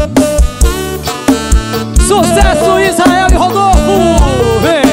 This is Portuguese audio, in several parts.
Sucesso, Israel e Rodolfo! Vem!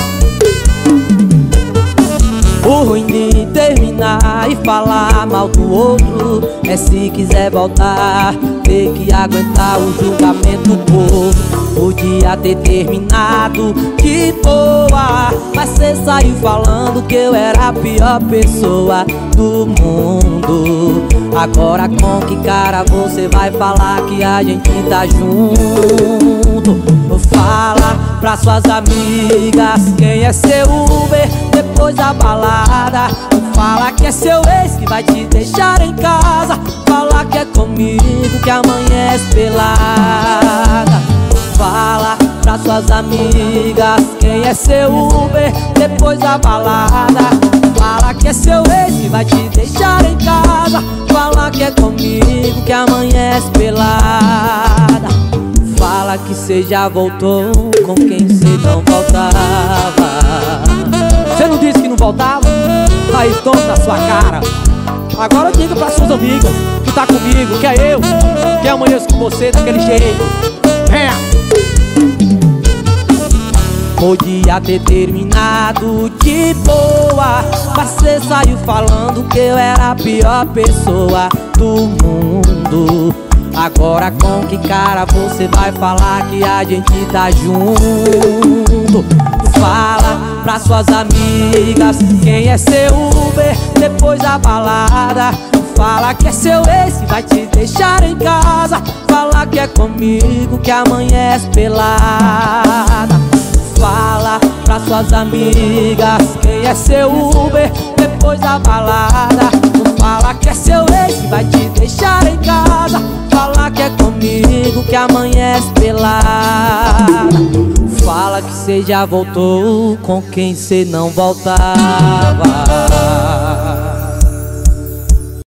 O ruim de terminar e falar mal do outro é se quiser voltar, ter que aguentar o julgamento do povo. Podia ter terminado de boa, mas cê saiu falando que eu era a pior pessoa do mundo. Agora com que cara você vai falar que a gente tá junto? Fala pra suas amigas quem é seu Uber depois da balada. Fala que é seu ex que vai te deixar em casa. Fala que é comigo que amanhece pelada. Fala pra suas amigas quem é seu Uber depois da balada. Fala que é seu ex que vai te deixar em casa. Fala que é comigo que amanhece pelada. Fala que cê já voltou com quem cê não voltava. Você não disse que não voltava? Aí toma na sua cara. Agora diga pra suas amigas que tá comigo, que é eu, que amanheço com você daquele jeito. Venha! Podia ter terminado de boa, mas cê saiu falando que eu era a pior pessoa do mundo. Agora com que cara você vai falar que a gente tá junto? Fala pra suas amigas quem é seu Uber depois da balada. Fala que é seu ex que vai te deixar em casa. Fala que é comigo que amanhece pelada. Fala pra suas amigas quem é seu Uber depois da balada. Fala que é seu ex que vai te deixar em casa. Fala que é comigo que amanhece pelada. Fala que cê já voltou com quem cê não voltava.